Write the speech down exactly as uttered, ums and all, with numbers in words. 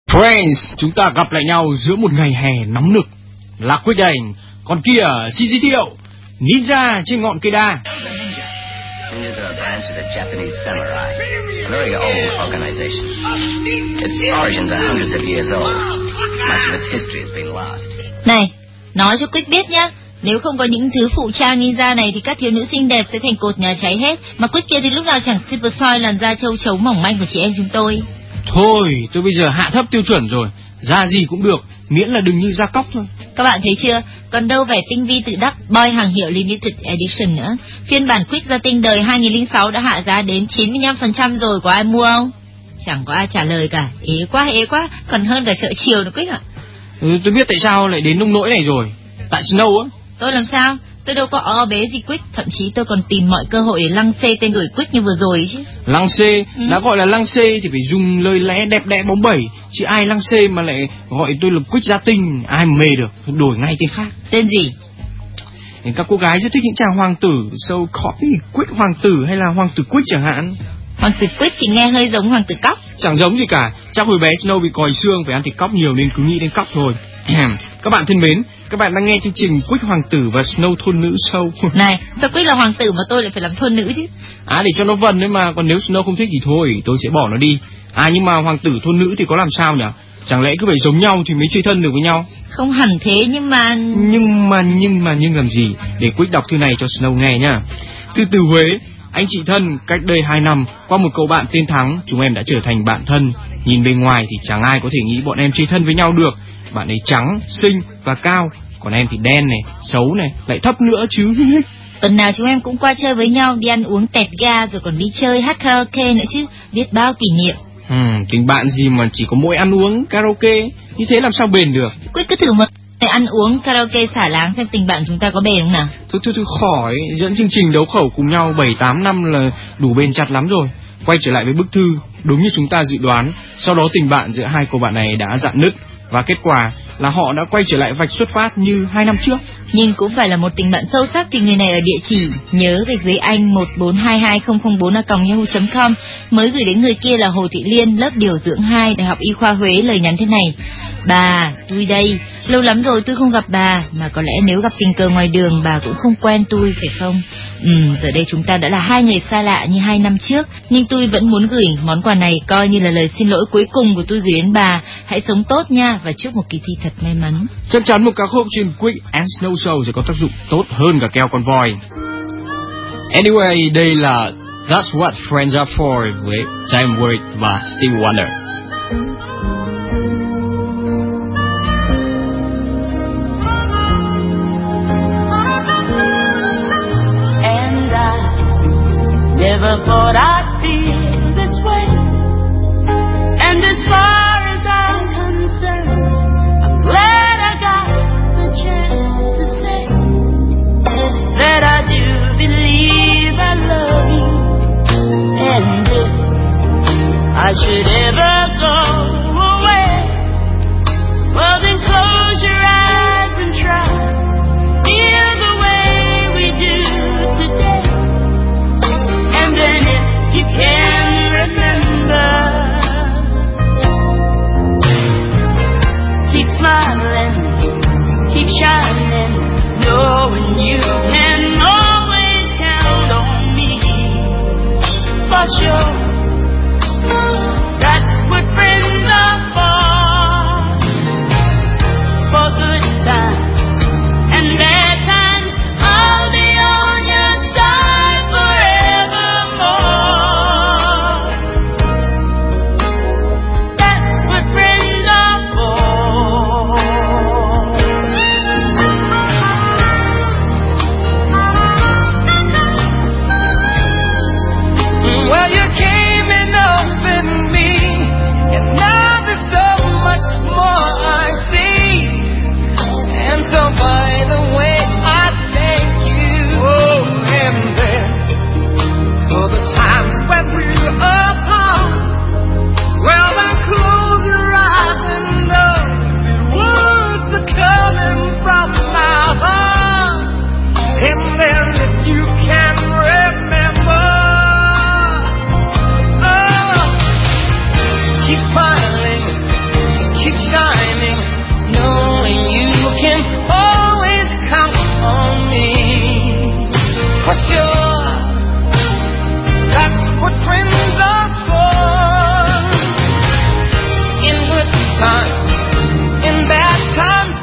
Friends, chúng ta gặp lại nhau giữa một ngày hè nóng nực. Là Quyết Đành, còn kia Xi Di Thiệu, ninja trên ngọn cây đa. Ninjas are a branch of the Japanese samurai, a very old organization. Its origins are hundreds of years old. Much of its history has been lost. Này, nói cho Quyết biết nhá. Nếu không có những thứ phụ trang ninja này thì các thiếu nữ xinh đẹp sẽ thành cột nhà cháy hết. Mà Quyết kia thì lúc nào chẳng super soi làn da châu chấu mỏng manh của chị em chúng tôi. Thôi, tôi bây giờ hạ thấp tiêu chuẩn rồi. Da gì cũng được, miễn là đừng như da cóc thôi. Các bạn thấy chưa? Còn đâu vẻ tinh vi tự đắc boy hàng hiệu limited edition nữa. Phiên bản Quick ra tinh đời hai nghìn lẻ sáu đã hạ giá đến chín mươi lăm phần trăm rồi, có ai mua không? Chẳng có ai trả lời cả. Ế quá, ế quá, còn hơn cả chợ chiều nữa Quick ạ. Ừ, tôi biết tại sao lại đến nông nỗi này rồi. Tại Snow á. Tôi làm sao? Tôi đâu có o bế gì Quick, thậm chí tôi còn tìm mọi cơ hội để lăng xê tên đuổi Quick như vừa rồi chứ. Lăng xê, ừ. đã gọi là lăng xê thì phải dùng lời lẽ đẹp đẽ bóng bẩy, chứ ai lăng xê mà lại gọi tôi là Quick gia tinh, ai mà mê được, đổi ngay tên khác. Tên gì? Các cô gái rất thích những chàng hoàng tử, so copy Quick hoàng tử hay là hoàng tử Quick chẳng hạn. Hoàng tử Quick thì nghe hơi giống hoàng tử cóc. Chẳng giống gì cả, chắc hồi bé Snow bị còi xương phải ăn thịt cóc nhiều nên cứ nghĩ đến cóc thôi. Các bạn thân mến, các bạn đang nghe chương trình Quick Hoàng tử và Snow thôn nữ show. Này, sao Quick là hoàng tử mà tôi lại phải làm thôn nữ chứ? À, để cho nó vần đấy mà, còn nếu Snow không thích thì thôi, tôi sẽ bỏ nó đi. À, nhưng mà hoàng tử thôn nữ thì có làm sao nhỉ? Chẳng lẽ cứ phải giống nhau thì mới chơi thân được với nhau? Không hẳn thế, nhưng mà... Nhưng mà, nhưng mà, nhưng làm gì? Để Quick đọc thư này cho Snow nghe nhá. Thư từ Huế. Anh chị thân, cách đây hai năm, qua một cậu bạn tên Thắng, chúng em đã trở thành bạn thân. Nhìn bên ngoài thì chẳng ai có thể nghĩ bọn em chơi thân với nhau được. Bạn ấy trắng, xinh và cao, còn em thì đen này, xấu này, lại thấp nữa chứ. Tuần nào chúng em cũng qua chơi với nhau, đi ăn uống tẹt ga rồi còn đi chơi hát karaoke nữa chứ, biết bao kỷ niệm. Ừ, tình bạn gì mà chỉ có mỗi ăn uống karaoke, như thế làm sao bền được. Quyết cứ thử một để ăn uống karaoke xả láng xem tình bạn chúng ta có bền không nào. Thôi thôi thôi khỏi, dẫn chương trình đấu khẩu cùng nhau bảy tám năm là đủ bền chặt lắm rồi. Quay trở lại với bức thư, đúng như chúng ta dự đoán, sau đó tình bạn giữa hai cô bạn này đã rạn nứt. Và kết quả là họ đã quay trở lại vạch xuất phát như hai năm trước. Nhưng cũng phải là một tình bạn sâu sắc thì người này ở địa chỉ nhớ gạch dưới anh một bốn hai hai không không bốn a còng yahoo chấm com mới gửi đến người kia là Hồ Thị Liên, lớp điều dưỡng hai, Đại học Y khoa Huế, lời nhắn thế này: bà, tôi đây, lâu lắm rồi tôi không gặp bà, mà có lẽ nếu gặp tình cờ ngoài đường bà cũng không quen tôi phải không? Ừ, giờ đây chúng ta đã là hai người xa lạ như hai năm trước, nhưng tôi vẫn muốn gửi món quà này coi như là lời xin lỗi cuối cùng của tôi gửi đến bà. Hãy sống tốt nha và chúc một kỳ thi thật may mắn. Chắc chắn một ca khúc trên Quick and Snow Show sẽ có tác dụng tốt hơn cả keo con voi. Anyway, đây là That's What Friends Are For với Time Word và Stevie Wonder. And I never thought I'd feel this way. And as far as I'm concerned, I'm glad I got the chance to say that I do believe I love you. And if I should ever times, in bad times